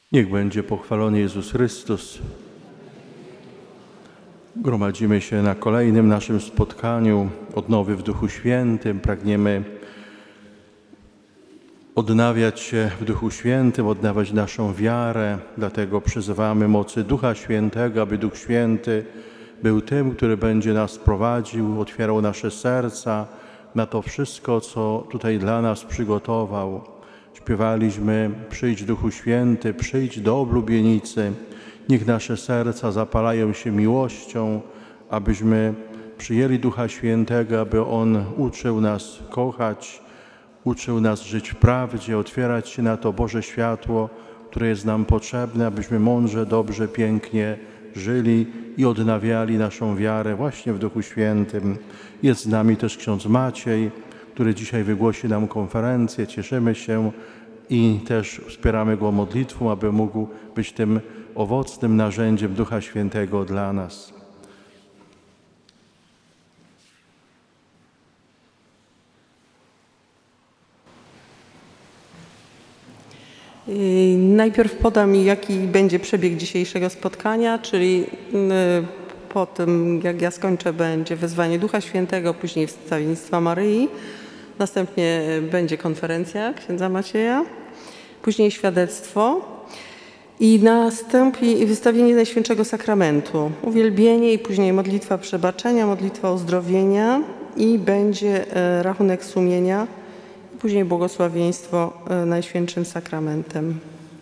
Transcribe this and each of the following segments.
Niech będzie pochwalony Jezus Chrystus. Gromadzimy się na kolejnym naszym spotkaniu odnowy w Duchu Świętym. Pragniemy odnawiać się w Duchu Świętym, odnawiać naszą wiarę. Dlatego przyzywamy mocy Ducha Świętego, aby Duch Święty był tym, który będzie nas prowadził, otwierał nasze serca na to wszystko, co tutaj dla nas przygotował. Śpiewaliśmy: przyjdź Duchu Święty, przyjdź do oblubienicy. Niech nasze serca zapalają się miłością, abyśmy przyjęli Ducha Świętego, aby On uczył nas kochać, uczył nas żyć w prawdzie, otwierać się na to Boże światło, które jest nam potrzebne, abyśmy mądrze, dobrze, pięknie żyli i odnawiali naszą wiarę właśnie w Duchu Świętym. Jest z nami też ksiądz Maciej, który dzisiaj wygłosi nam konferencję. Cieszymy się i też wspieramy go modlitwą, aby mógł być tym owocnym narzędziem Ducha Świętego dla nas. Najpierw podam, jaki będzie przebieg dzisiejszego spotkania, czyli po tym, jak ja skończę, będzie wezwanie Ducha Świętego, później wstawiennictwa Maryi, następnie będzie konferencja księdza Macieja, później świadectwo i nastąpi wystawienie Najświętszego Sakramentu, uwielbienie i później modlitwa przebaczenia, modlitwa uzdrowienia i będzie rachunek sumienia, później błogosławieństwo Najświętszym Sakramentem.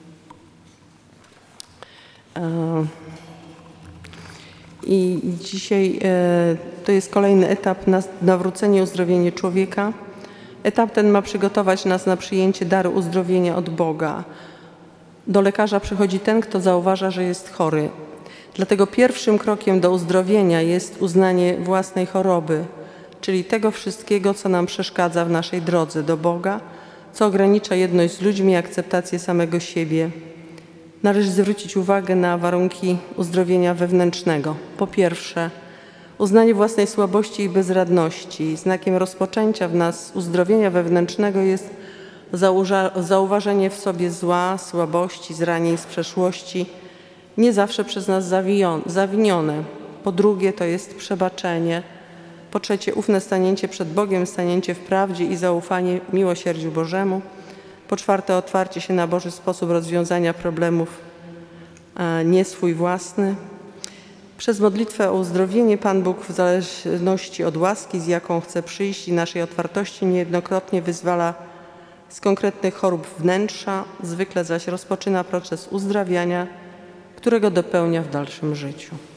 I dzisiaj to jest kolejny etap na nawrócenie, uzdrowienie człowieka. Etap ten ma przygotować nas na przyjęcie daru uzdrowienia od Boga. Do lekarza przychodzi ten, kto zauważa, że jest chory. Dlatego pierwszym krokiem do uzdrowienia jest uznanie własnej choroby, czyli tego wszystkiego, co nam przeszkadza w naszej drodze do Boga, co ogranicza jedność z ludźmi i akceptację samego siebie. Należy zwrócić uwagę na warunki uzdrowienia wewnętrznego. Po pierwsze, uznanie własnej słabości i bezradności. Znakiem rozpoczęcia w nas uzdrowienia wewnętrznego jest zauważenie w sobie zła, słabości, zranień z przeszłości, nie zawsze przez nas zawinione. Po drugie, to jest przebaczenie. Po trzecie, ufne stanięcie przed Bogiem, stanięcie w prawdzie i zaufanie miłosierdziu Bożemu. Po czwarte, otwarcie się na Boży sposób rozwiązania problemów, nie swój własny. Przez modlitwę o uzdrowienie Pan Bóg w zależności od łaski, z jaką chce przyjść i naszej otwartości, niejednokrotnie wyzwala z konkretnych chorób wnętrza, zwykle zaś rozpoczyna proces uzdrawiania, którego dopełnia w dalszym życiu.